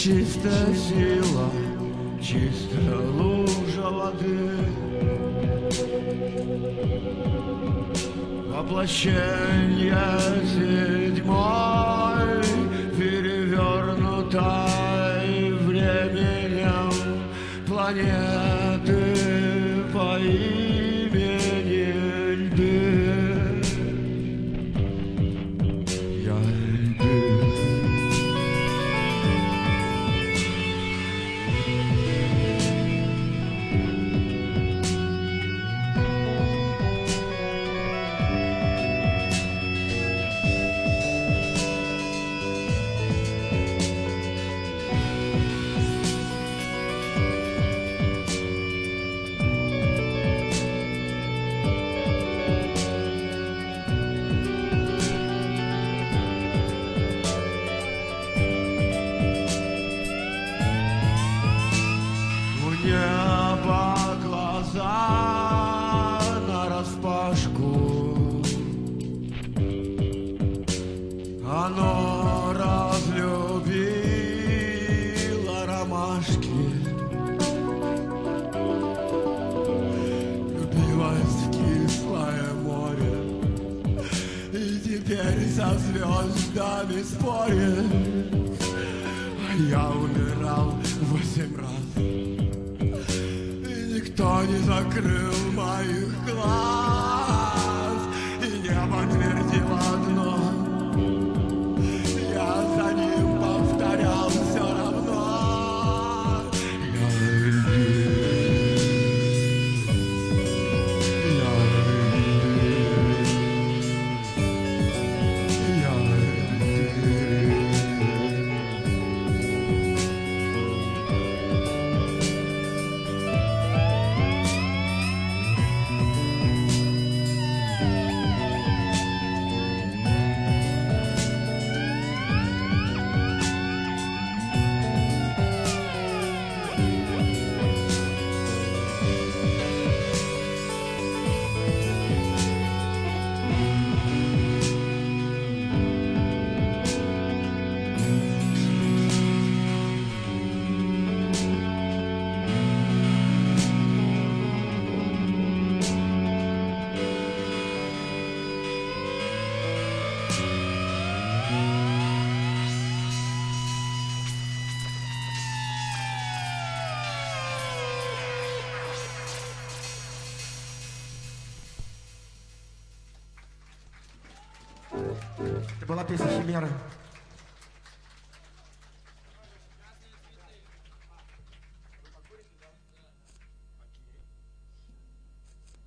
чистая сила, чистая лужа воды, воплощение седьмой, перевернутой временем планеты по имени Льды. Я льды. Небо глаза нараспашку, оно разлюбило ромашки, влюбилось в кислое море и теперь со звездами спорит. А я умирал 8 раз, никто не закрыл моих глаз, и небо твердило одно, я за ним повторял все равно. Я льды, я льды, я льды. Это была песня «Химера».